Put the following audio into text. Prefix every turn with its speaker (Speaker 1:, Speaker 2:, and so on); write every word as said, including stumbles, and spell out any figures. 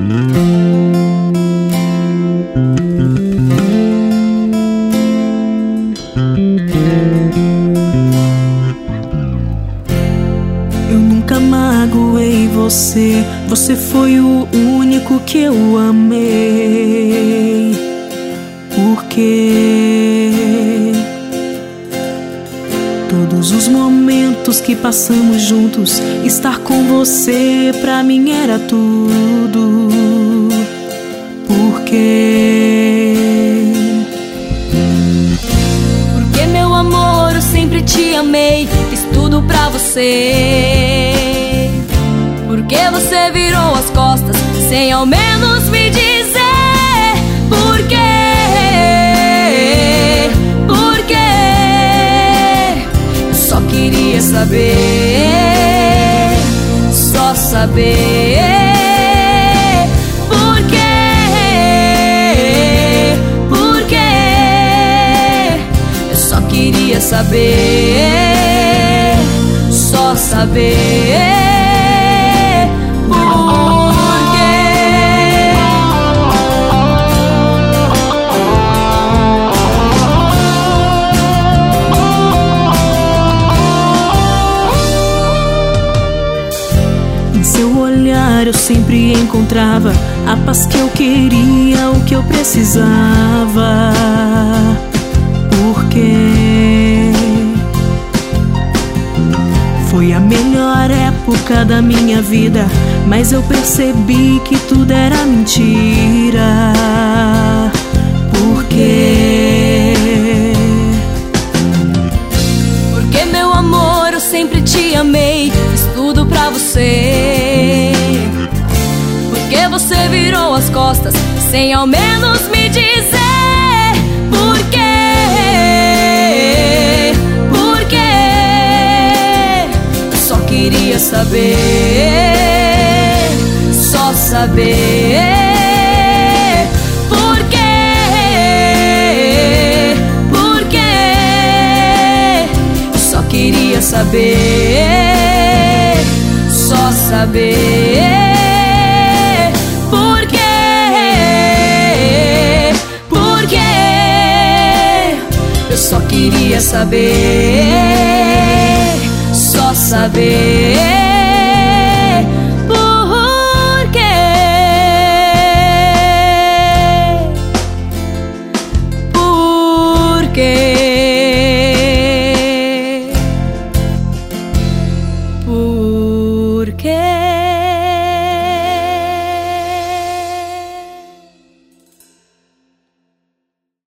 Speaker 1: Eu nunca magoei você, você foi o único que eu amei. Porque todos os momentos que passamos juntos, estar com você pra mim era tudo. Porque
Speaker 2: Porque meu amor, eu sempre te amei, fiz tudo pra você. Porque você virou as costas sem ao menos me dizer por quê. Por quê? Eu só queria saber, só saber por quê. Por quê? Eu só queria saber, só saber.
Speaker 1: Eu sempre encontrava a paz que eu queria, o que eu precisava. Porque foi a melhor época da minha vida, mas eu percebi que tudo era mentira. Porque
Speaker 2: Porque meu amor, eu sempre te amei, fiz tudo pra você. Porque você virou as costas sem ao menos me dizer por quê. Por quê? Eu só queria saber, só saber por quê. Por quê? Eu só queria saber, só saber. Eu só queria saber, só saber por quê. Por quê? Por quê?